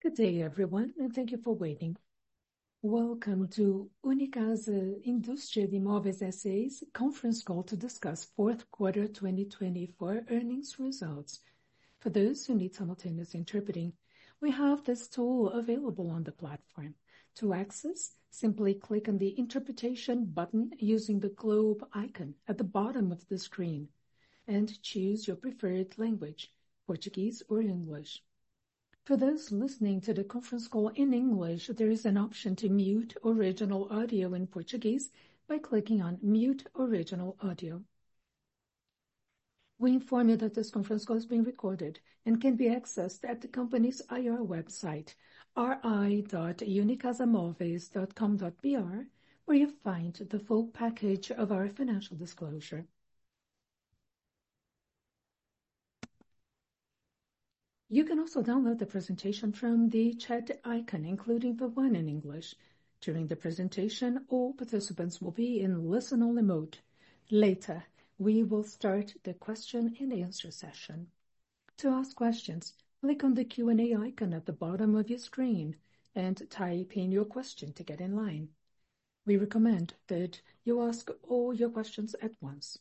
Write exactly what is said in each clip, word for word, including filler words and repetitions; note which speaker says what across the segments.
Speaker 1: Good day, everyone, and thank you for waiting. Welcome to Unicasa Indústria de Imóveis S A's conference call to discuss fourth quarter twenty twenty-four earnings results. For those who need simultaneous interpreting, we have this tool available on the platform. To access, simply click on the interpretation button using the globe icon at the bottom of the screen and choose your preferred language, Portuguese or English. For those listening to the conference call in English, there is an option to mute original audio in Portuguese by clicking on Mute Original Audio. We inform you that this conference call is being recorded and can be accessed at the company's I R website, r i dot unicasamoveis dot com dot b r, where you find the full package of our financial disclosure. You can also download the presentation from the chat icon, including the one in English. During the presentation, all participants will be in listen-only mode. Later, we will start the question and answer session. To ask questions, click on the Q and A icon at the bottom of your screen and type in your question to get in line. We recommend that you ask all your questions at once.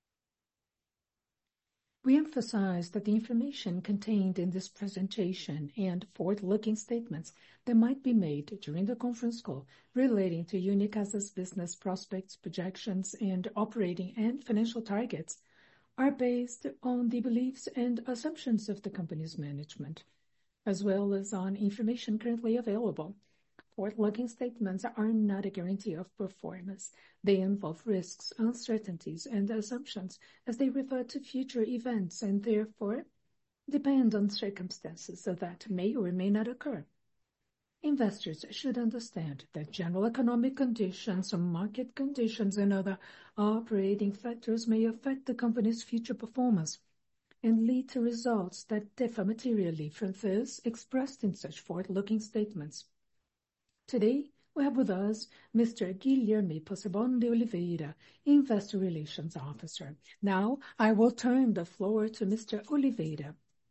Speaker 1: We emphasize that the information contained in this presentation and forward-looking statements that might be made during the conference call relating to Unicasa's business prospects, projections, and operating and financial targets are based on the beliefs and assumptions of the company's management, as well as on information currently available. Forward-looking statements are not a guarantee of performance. They involve risks, uncertainties, and assumptions as they refer to future events and therefore depend on circumstances that may or may not occur. Investors should understand that general economic conditions, market conditions, and other operating factors may affect the company's future performance and lead to results that differ materially from those expressed in such forward-looking statements. Today, we have with us Mister Guilherme Possebon de Oliveira, Investor Relations Officer. Now, I will turn the floor to Mister Oliveira.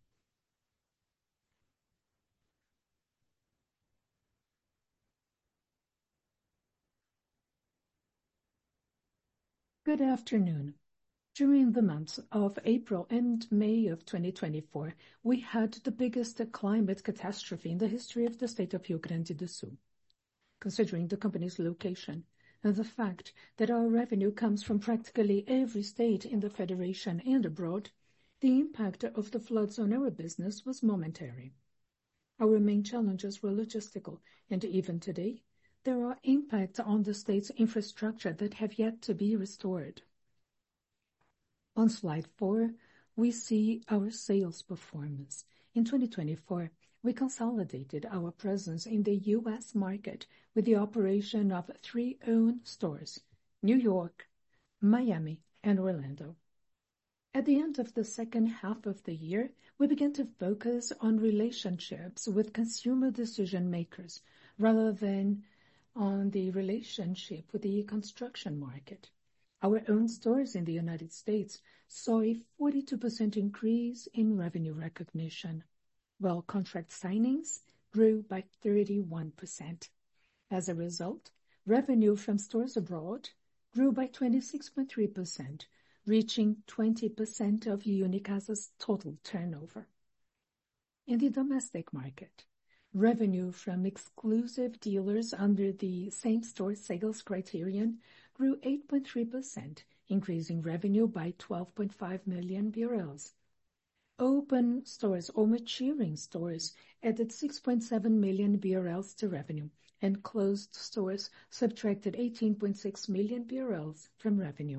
Speaker 1: Good afternoon. During the months of April and May of twenty twenty-four, we had the biggest climate catastrophe in the history of the state of Rio Grande do Sul. Considering the company's location and the fact that our revenue comes from practically every state in the federation and abroad, the impact of the floods on our business was momentary. Our main challenges were logistical, and even today, there are impacts on the state's infrastructure that have yet to be restored. On slide four, we see our sales performance. In twenty twenty-four, we consolidated our presence in the U S market with the operation of three own stores, New York, Miami, and Orlando. At the end of the second half of the year, we began to focus on relationships with consumer decision makers rather than on the relationship with the construction market. Our own stores in the United States saw a forty-two percent increase in revenue recognition, while contract signings grew by thirty-one percent. As a result, revenue from stores abroad grew by twenty-six point three percent, reaching twenty percent of Unicasa's total turnover. In the domestic market, revenue from exclusive dealers under the same-store sales criterion grew eight point three percent, increasing revenue by twelve point five million B R L. Open stores or maturing stores added six point seven million B R L to revenue, and closed stores subtracted eighteen point six million B R L from revenue.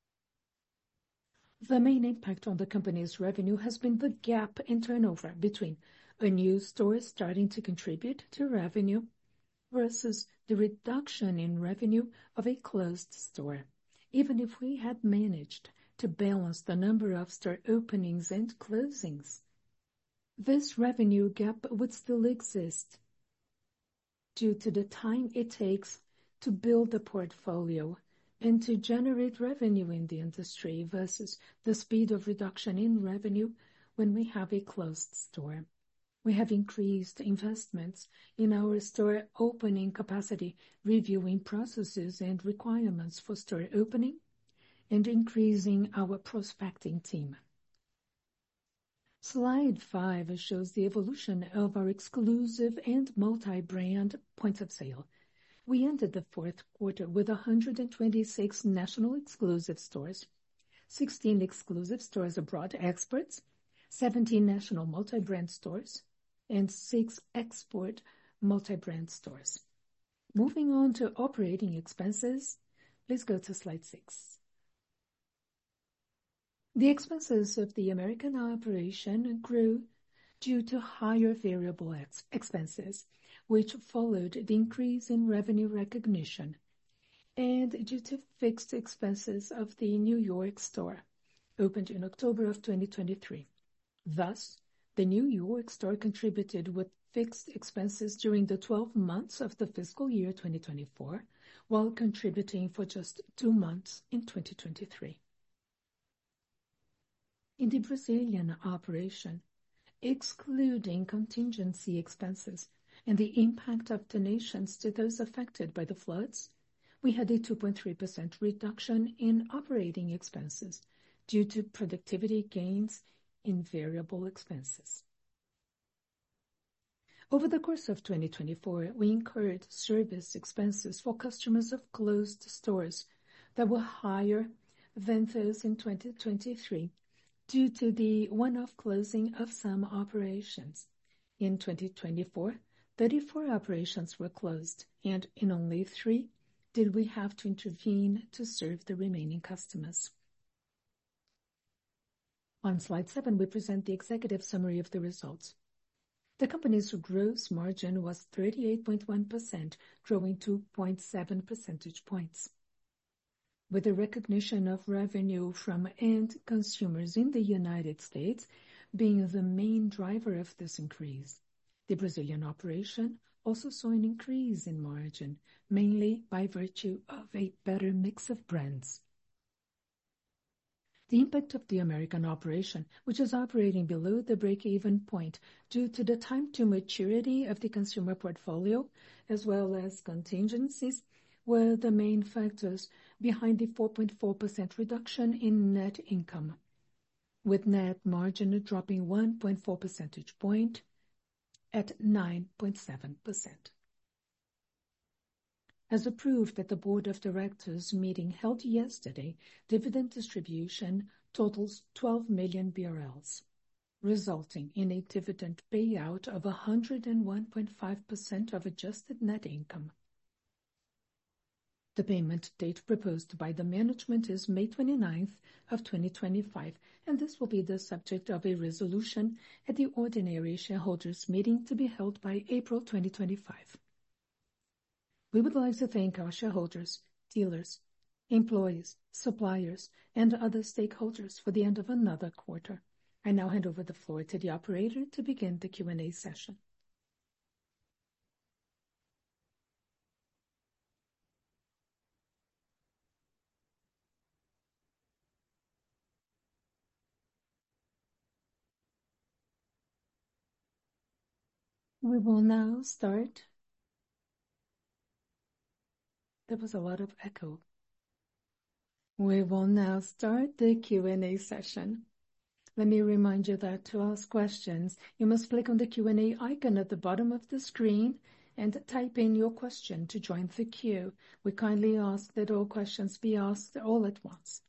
Speaker 1: The main impact on the company's revenue has been the gap in turnover between a new store starting to contribute to revenue versus the reduction in revenue of a closed store. Even if we had managed to balance the number of store openings and closings, this revenue gap would still exist due to the time it takes to build a portfolio and to generate revenue in the industry versus the speed of reduction in revenue when we have a closed store. We have increased investments in our store opening capacity, reviewing processes and requirements for store opening, and increasing our prospecting team. Slide five shows the evolution of our exclusive and multi-brand points of sale. We ended the fourth quarter with one hundred twenty-six national exclusive stores, sixteen exclusive stores abroad exports, seventeen national multi-brand stores, and six export multi-brand stores. Moving on to operating expenses, please go to slide six. The expenses of the American operation grew due to higher variable ex expenses, which followed the increase in revenue recognition, and due to fixed expenses of the New York store, opened in October of twenty twenty-three. Thus, the New York store contributed with fixed expenses during the twelve months of the fiscal year twenty twenty-four, while contributing for just two months in twenty twenty-three. In the Brazilian operation, excluding contingency expenses and the impact of donations to those affected by the floods, we had a two point three percent reduction in operating expenses due to productivity gains in variable expenses. Over the course of twenty twenty-four, we incurred service expenses for customers of closed stores that were higher than those in twenty twenty-three, due to the one-off closing of some operations. In twenty twenty-four, thirty-four operations were closed, and in only three did we have to intervene to serve the remaining customers. On slide seven, we present the executive summary of the results. The company's gross margin was thirty-eight point one percent, growing two point seven percentage points. With the recognition of revenue from end consumers in the United States being the main driver of this increase, the Brazilian operation also saw an increase in margin, mainly by virtue of a better mix of brands. The impact of the American operation, which is operating below the break-even point due to the time to maturity of the consumer portfolio, as well as contingencies, were the main factors behind the four point four percent reduction in net income, with net margin dropping one point four percentage point at nine point seven percent. As approved at the Board of Directors meeting held yesterday, dividend distribution totals twelve million B R Ls, resulting in a dividend payout of one hundred one point five percent of adjusted net income. The payment date proposed by the management is May twenty-ninth of twenty twenty-five, and this will be the subject of a resolution at the ordinary shareholders meeting to be held by April twenty twenty-five. We would like to thank our shareholders, dealers, employees, suppliers, and other stakeholders for the end of another quarter. I now hand over the floor to the operator to begin the Q and A session. We will now start. There was a lot of echo. We will now start the Q and A session. Let me remind you that to ask questions, you must click on the Q and A icon at the bottom of the screen and type in your question to join the queue. We kindly ask that all questions be asked all at once.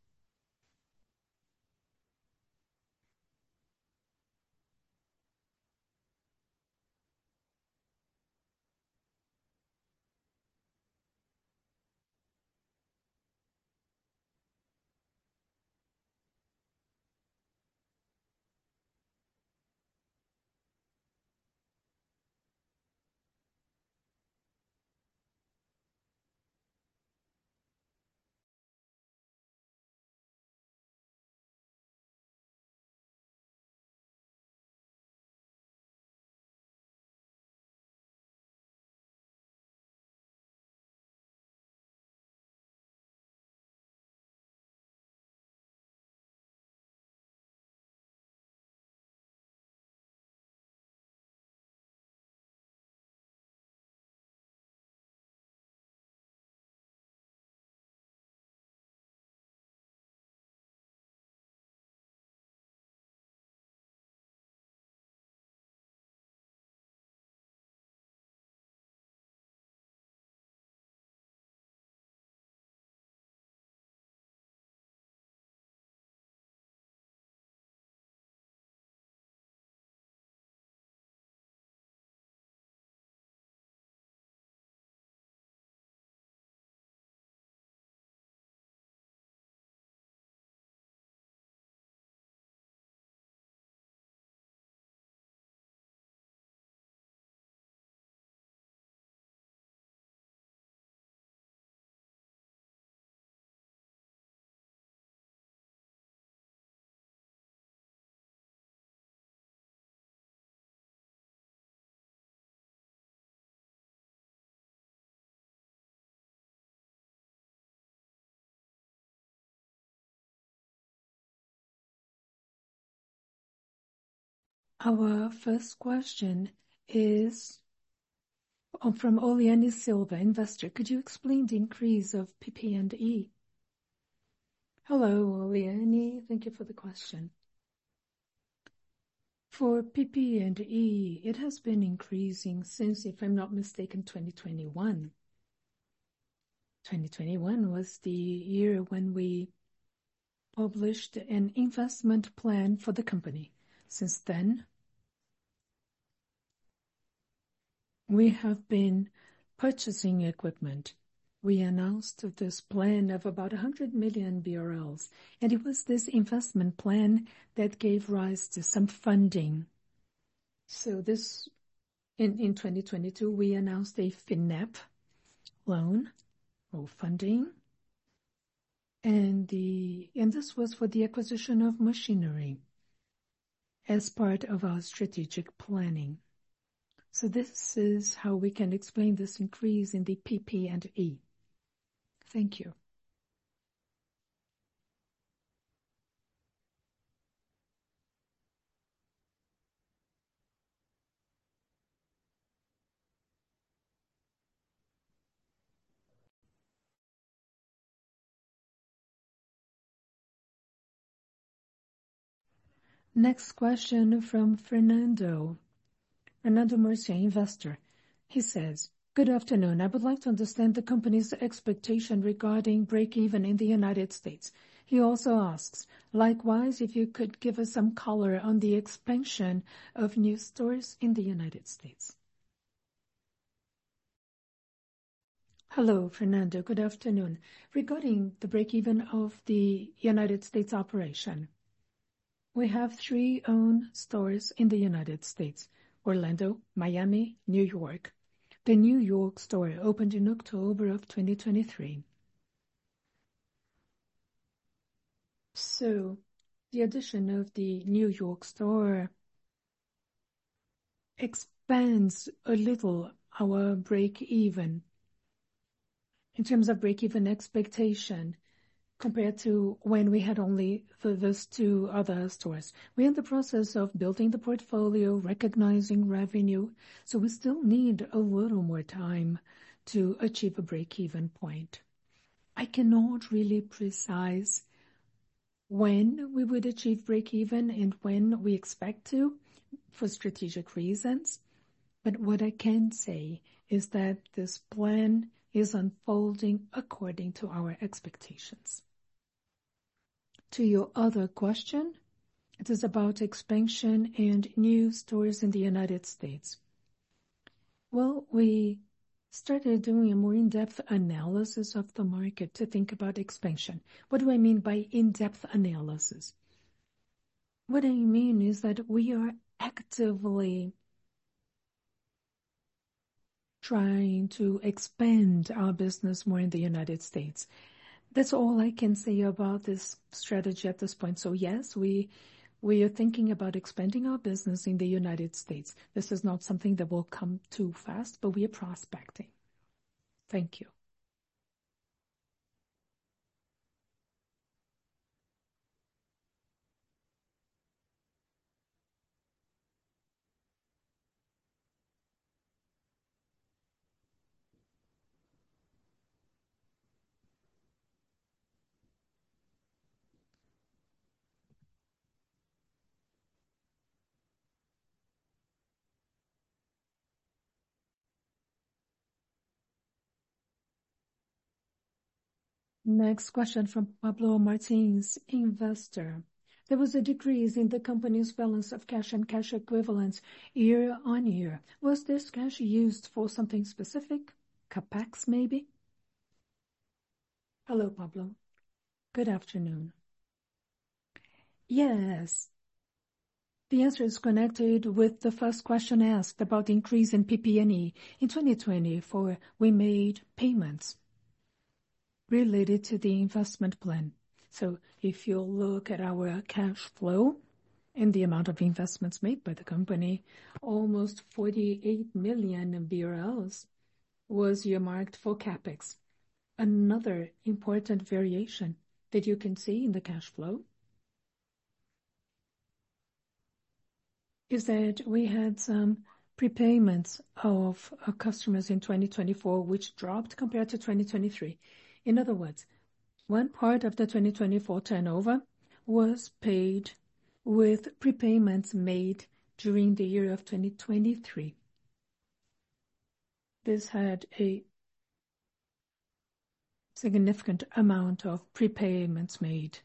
Speaker 1: Our first question is from Oliane Silva, investor. Could you explain the increase of P P and E? Hello, Oliane. Thank you for the question. For P P and E, it has been increasing since, if I'm not mistaken, twenty twenty-one. twenty twenty-one was the year when we published an investment plan for the company. Since then, we have been purchasing equipment. We announced this plan of about one hundred million B R Ls, and it was this investment plan that gave rise to some funding. So this, in, in twenty twenty-two, we announced a FINEP loan or funding, and the and this was for the acquisition of machinery as part of our strategic planning. So this is how we can explain this increase in the P P and E. Thank you. Next question from Fernando. Fernando Murcia, investor. He says, good afternoon. I would like to understand the company's expectation regarding break-even in the United States. He also asks, likewise, if you could give us some color on the expansion of new stores in the United States. Hello, Fernando. Good afternoon. Regarding the break-even of the United States operation, we have three own stores in the United States: Orlando, Miami, New York. The New York store opened in October of twenty twenty-three. So the addition of the New York store expands a little our break-even in terms of break-even expectation compared to when we had only the, those two other stores. We're in the process of building the portfolio, recognizing revenue, so we still need a little more time to achieve a break-even point. I cannot really precise when we would achieve break-even and when we expect to, for strategic reasons. But what I can say is that this plan is unfolding according to our expectations. To your other question, it is about expansion and new stores in the United States. Well, we started doing a more in-depth analysis of the market to think about expansion. What do I mean by in-depth analysis? What I mean is that we are actively trying to expand our business more in the United States. That's all I can say about this strategy at this point. So yes, we we are thinking about expanding our business in the United States. This is not something that will come too fast, but we are prospecting. Thank you. Next question from Pablo Martins, investor. There was a decrease in the company's balance of cash and cash equivalents year on year. Was this cash used for something specific? CapEx, maybe? Hello, Pablo. Good afternoon. Yes. The answer is connected with the first question asked about the increase in P P and E. In twenty twenty-four, we made payments related to the investment plan. So if you look at our cash flow and the amount of investments made by the company, almost forty-eight million B R Ls was earmarked for CapEx. Another important variation that you can see in the cash flow is that we had some prepayments of uh, customers in twenty twenty-four, which dropped compared to twenty twenty-three. In other words, one part of the twenty twenty-four turnover was paid with prepayments made during the year of twenty twenty-three. This had a significant amount of prepayments made.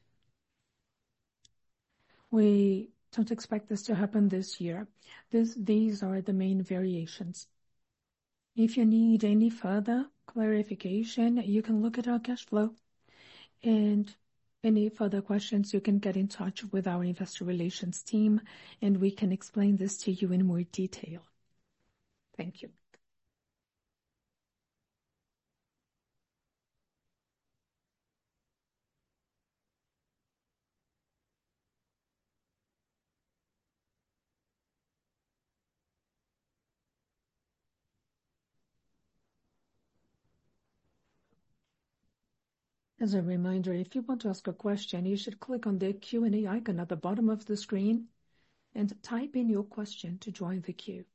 Speaker 1: We don't expect this to happen this year. This, these are the main variations. If you need any further clarification, you can look at our cash flow. And any further questions, you can get in touch with our investor relations team, and we can explain this to you in more detail. Thank you. As a reminder, if you want to ask a question, you should click on the Q and A icon at the bottom of the screen and type in your question to join the queue.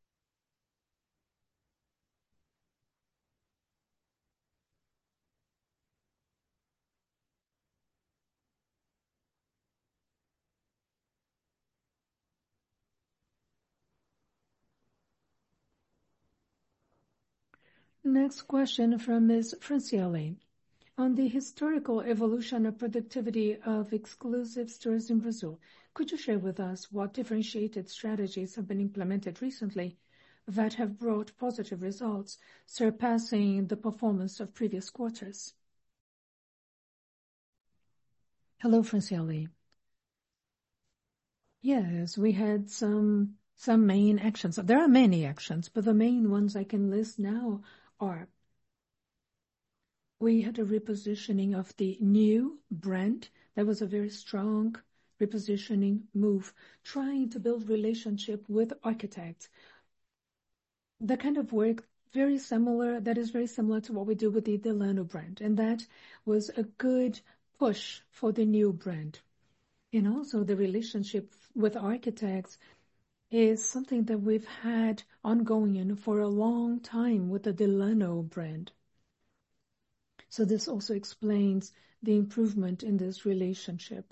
Speaker 1: Next question from Miz Franciele. On the historical evolution of productivity of exclusive stores in Brazil, could you share with us what differentiated strategies have been implemented recently that have brought positive results, surpassing the performance of previous quarters? Hello, Franciele. Yes, we had some some main actions. There are many actions, but the main ones I can list now are: we had a repositioning of the new brand. That was a very strong repositioning move, trying to build relationship with architects. The kind of work very similar, that is very similar to what we do with the Delano brand, and that was a good push for the new brand. And also the relationship with architects is something that we've had ongoing for a long time with the Delano brand. So this also explains the improvement in this relationship.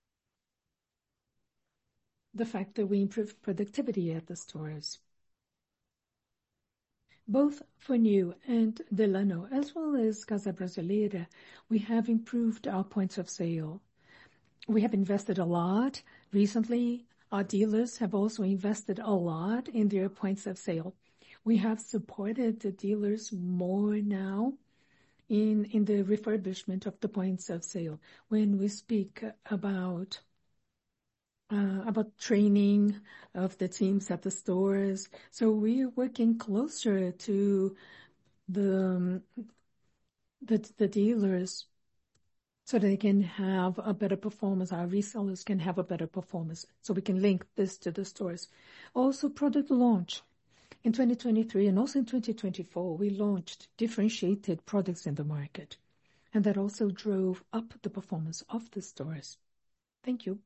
Speaker 1: The fact that we improved productivity at the stores. Both for New and Delano, as well as Casa Brasileira, we have improved our points of sale. We have invested a lot. Recently, our dealers have also invested a lot in their points of sale. We have supported the dealers more now in, in the refurbishment of the points of sale. When we speak about uh, about training of the teams at the stores, so we are working closer to the um, the, the dealers, so they can have a better performance. Our resellers can have a better performance, so we can link this to the stores. Also, product launch. In twenty twenty-three and also in twenty twenty-four, we launched differentiated products in the market, and that also drove up the performance of the stores. Thank you.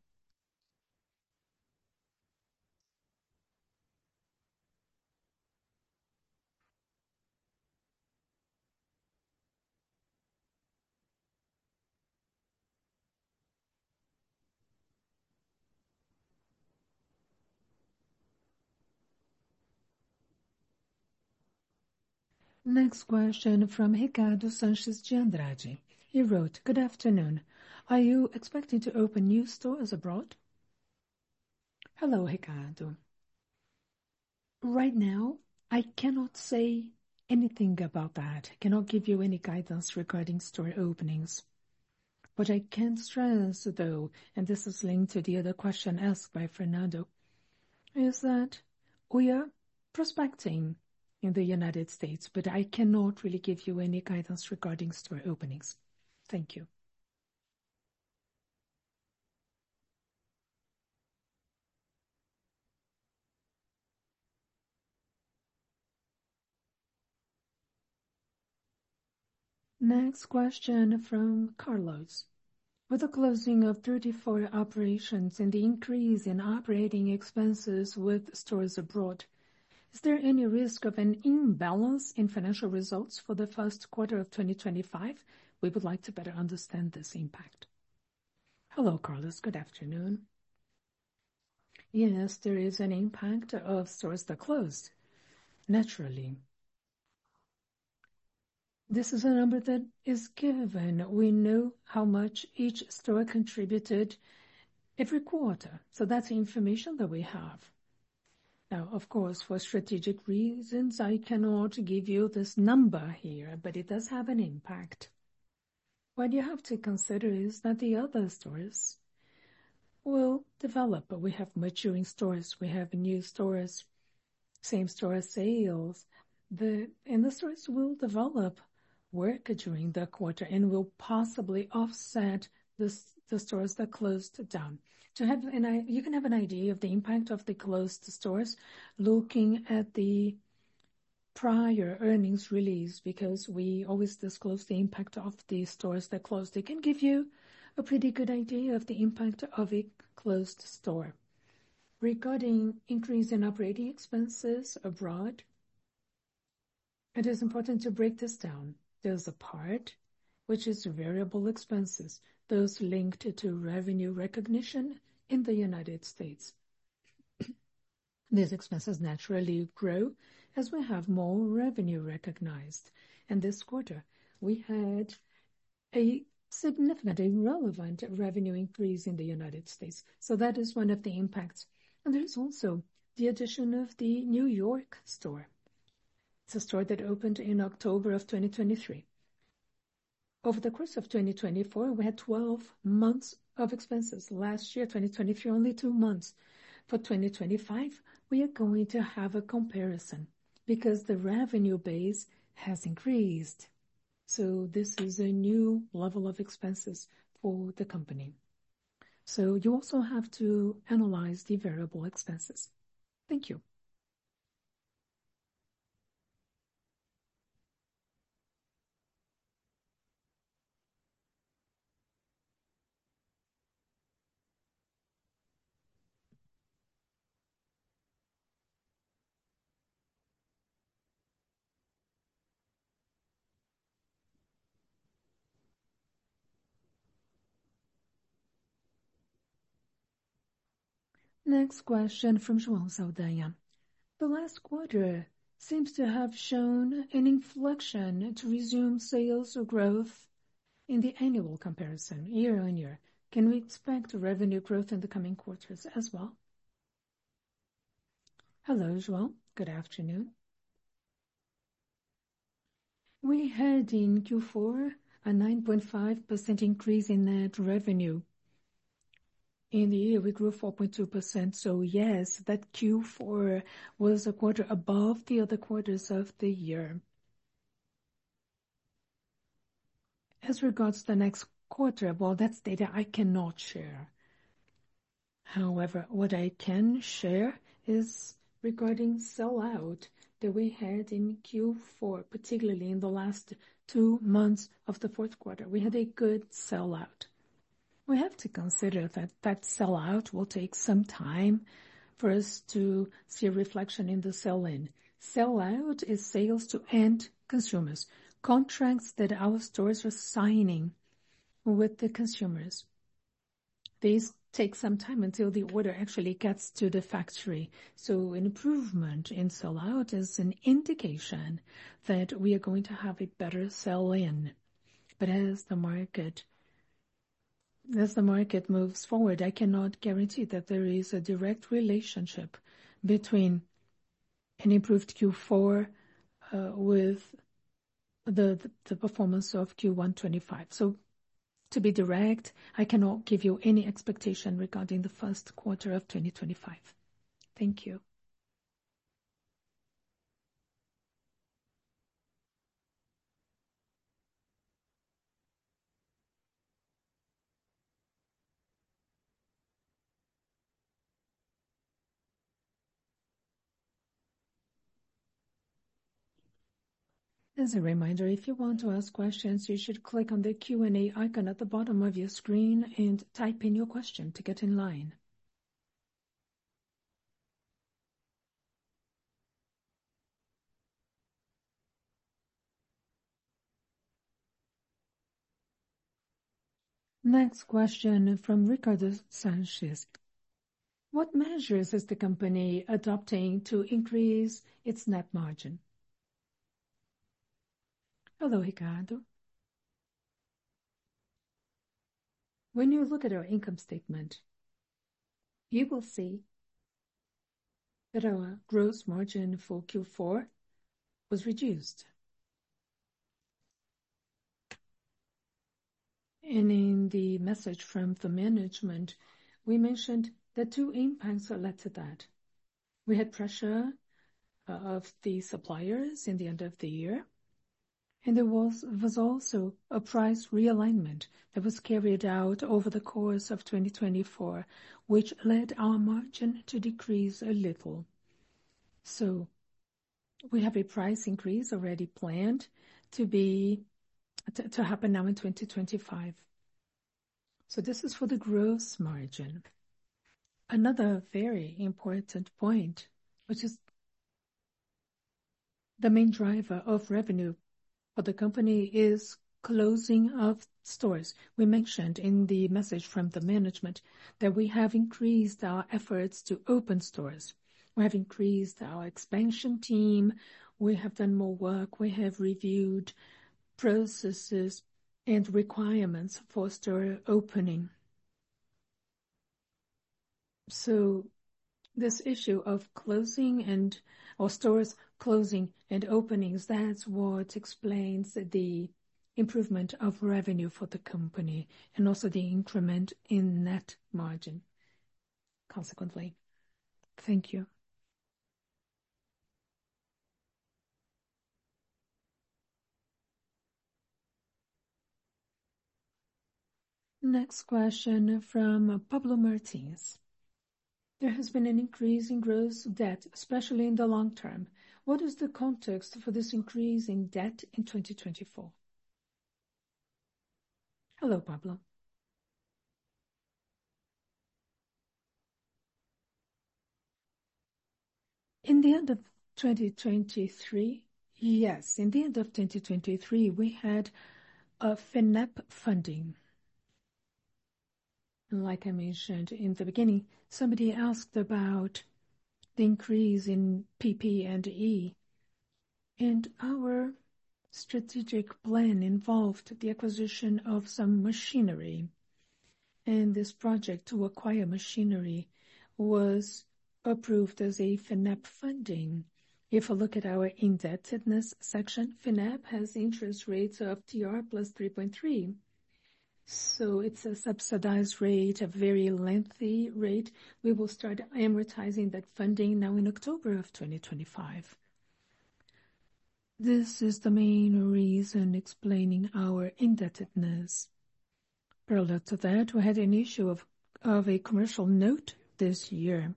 Speaker 1: Next question from Ricardo Sanchez de Andrade. He wrote, "Good afternoon. Are you expecting to open new stores abroad?" Hello, Ricardo. Right now, I cannot say anything about that. I cannot give you any guidance regarding store openings. What I can stress, though, and this is linked to the other question asked by Fernando, is that we are prospecting in the United States, but I cannot really give you any guidance regarding store openings. Thank you. Next question from Carlos. With the closing of thirty-four operations and the increase in operating expenses with stores abroad, is there any risk of an imbalance in financial results for the first quarter of twenty twenty-five? We would like to better understand this impact. Hello, Carlos. Good afternoon. Yes, there is an impact of stores that closed. Naturally, this is a number that is given. We know how much each store contributed every quarter. So that's the information that we have. Now, of course, for strategic reasons, I cannot give you this number here, but it does have an impact. What you have to consider is that the other stores will develop. We have maturing stores, we have new stores, same store sales. The, and the stores will develop work during the quarter and will possibly offset the, the stores that closed down. To have an, you can have an idea of the impact of the closed stores looking at the prior earnings release, because we always disclose the impact of the stores that closed. They can give you a pretty good idea of the impact of a closed store. Regarding increase in operating expenses abroad, it is important to break this down. There's a part which is variable expenses, those linked to revenue recognition in the United States. These expenses naturally grow as we have more revenue recognized. And this quarter, we had a significant, a relevant revenue increase in the United States. So that is one of the impacts. And there's also the addition of the New York store. It's a store that opened in October of twenty twenty-three. Over the course of twenty twenty-four, we had twelve months of expenses. Last year, twenty twenty-three, only two months. For twenty twenty-five, we are going to have a comparison because the revenue base has increased. So this is a new level of expenses for the company. So you also have to analyze the variable expenses. Thank you. Next question from João Saldanha. The last quarter seems to have shown an inflection to resume sales growth in the annual comparison, year on year. Can we expect revenue growth in the coming quarters as well? Hello, João. Good afternoon. We had in Q four a nine point five percent increase in net revenue. In the year, we grew four point two percent. So yes, that Q four was a quarter above the other quarters of the year. As regards the next quarter, well, that's data I cannot share. However, what I can share is regarding sell-out that we had in Q four, particularly in the last two months of the fourth quarter. We had a good sell-out. We have to consider that that sell-out will take some time for us to see a reflection in the sell-in. Sell-out is sales to end consumers, contracts that our stores are signing with the consumers. These take some time until the order actually gets to the factory. So an improvement in sell-out is an indication that we are going to have a better sell-in. But as the market As the market moves forward, I cannot guarantee that there is a direct relationship between an improved Q four uh, with the, the, the performance of Q one twenty-five. So to be direct, I cannot give you any expectation regarding the first quarter of twenty twenty-five. Thank you. As a reminder, if you want to ask questions, you should click on the Q and A icon at the bottom of your screen and type in your question to get in line. Next question from Ricardo Sanchez. What measures is the company adopting to increase its net margin? Hello, Ricardo. When you look at our income statement, you will see that our gross margin for Q four was reduced. And in the message from the management, we mentioned that two impacts led to that. We had pressure uh, of the suppliers in the end of the year, and there was, was also a price realignment that was carried out over the course of twenty twenty-four, which led our margin to decrease a little. So we have a price increase already planned to be to, to happen now in twenty twenty-five. So this is for the gross margin. Another very important point, which is the main driver of revenue for the company, is closing of stores. We mentioned in the message from the management that we have increased our efforts to open stores. We have increased our expansion team. We have done more work. We have reviewed processes and requirements for store opening. So this issue of closing and or stores closing and openings, that's what explains the improvement of revenue for the company and also the increment in net margin consequently. Thank you. Next question from Pablo Martins. There has been an increase in gross debt, especially in the long term. What is the context for this increase in debt in twenty twenty-four? Hello, Pablo. In the end of twenty twenty-three, yes, in the end of twenty twenty-three, we had a FINEP funding. Like I mentioned in the beginning, somebody asked about the increase in P P and E, and our strategic plan involved the acquisition of some machinery. And this project to acquire machinery was approved as a FINEP funding. If we look at our indebtedness section, FINEP has interest rates of T R plus three point three. So it's a subsidized rate, a very lengthy rate. We will start amortizing that funding now in October of twenty twenty-five. This is the main reason explaining our indebtedness. Parallel to that, we had an issue of, of a commercial note this year.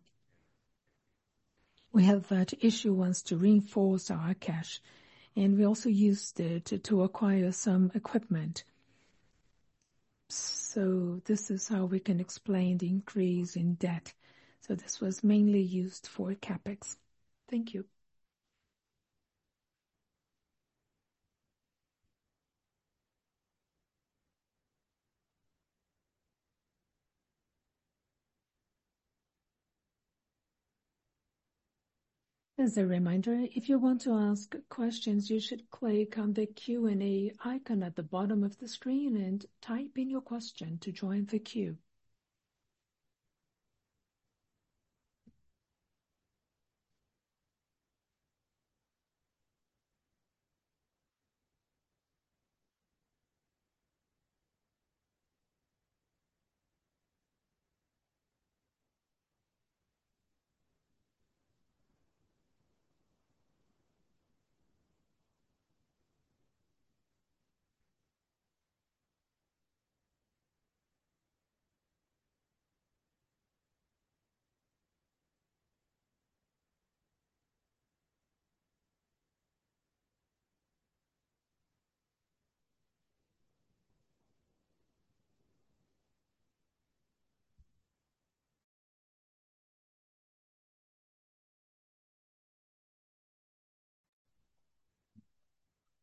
Speaker 1: We had that issuance to reinforce our cash, and we also used it to, to acquire some equipment. So this is how we can explain the increase in debt. So this was mainly used for CapEx. Thank you. As a reminder, if you want to ask questions, you should click on the Q and A icon at the bottom of the screen and type in your question to join the queue.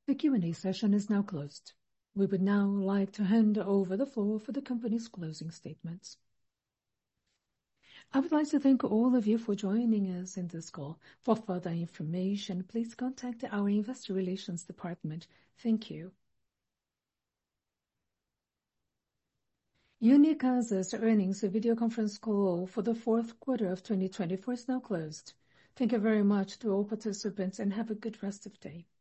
Speaker 1: The Q and A session is now closed. We would now like to hand over the floor for the company's closing statements. I would like to thank all of you for joining us in this call. For further information, please contact our Investor Relations department. Thank you. Unicasa's earnings video conference call for the fourth quarter of twenty twenty-four is now closed. Thank you very much to all participants and have a good rest of the day.